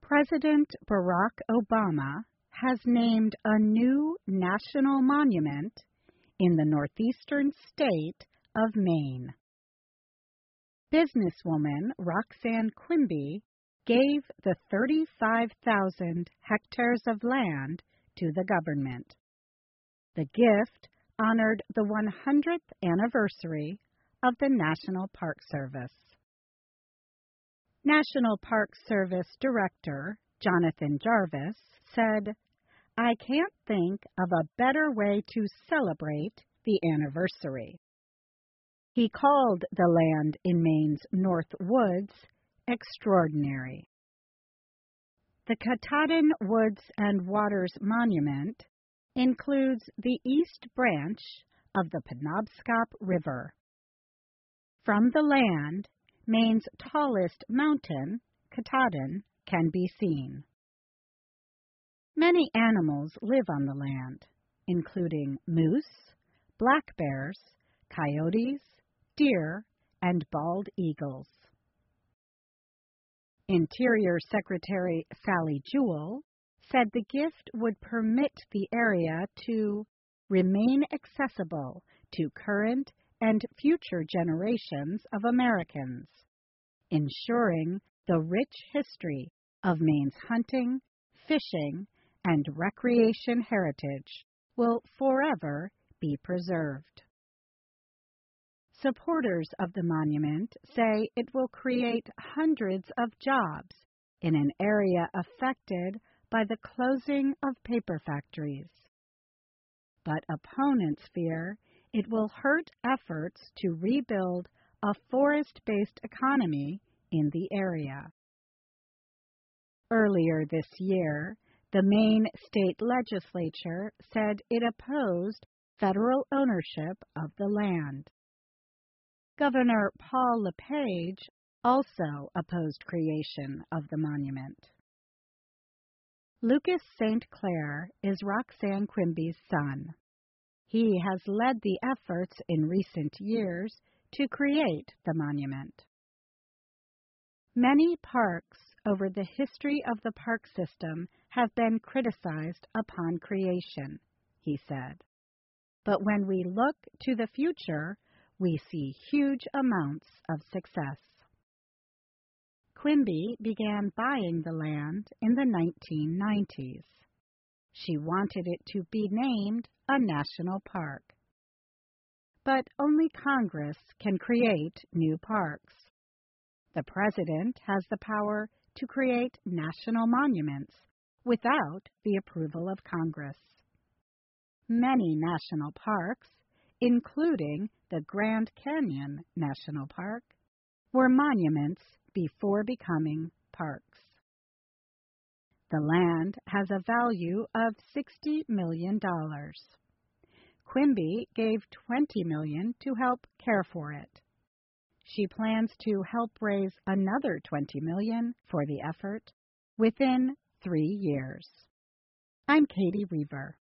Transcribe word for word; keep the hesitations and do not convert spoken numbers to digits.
President Barack Obama has named a new national monument in the northeastern state of Maine. Businesswoman Roxanne Quimby gave the thirty-five thousand hectares of land to the government. The gift honored the one hundredth anniversary of the National Park Service. National Park Service Director Jonathan Jarvis said, "I can't think of a better way to celebrate the anniversary." He called the land in Maine's North Woods extraordinary. The Katahdin Woods and Waters Monument includes the East Branch of the Penobscot River. From the land, Maine's tallest mountain, Katahdin, can be seen. Many animals live on the land, including moose, black bears, coyotes, deer, and bald eagles. Interior Secretary Sally Jewell said the gift would permit the area to remain accessible to current and future generations of Americans, ensuring the rich history of Maine's hunting, fishing, and recreation heritage will forever be preserved. Supporters of the monument say it will create hundreds of jobs in an area affected by the closing of paper factories. But opponents fear it will hurt efforts to rebuild a forest-based economy in the area. Earlier this year, the Maine state legislature said it opposed federal ownership of the land. Governor Paul LePage also opposed creation of the monument. Lucas Saint Clair is Roxanne Quimby's son. He has led the efforts in recent years to create the monument. Many parks over the history of the park system have been criticized upon creation, he said. But when we look to the future, we see huge amounts of success. Quimby began buying the land in the nineteen nineties. She wanted it to be named a national park. But only Congress can create new parks. The President has the power to create national monuments without the approval of Congress. Many national parks, including the Grand Canyon National Park, were monuments before becoming parks. The land has a value of sixty million dollars. Quimby gave twenty million dollars to help care for it. She plans to help raise another twenty million dollars for the effort within three years. I'm Katie Weaver.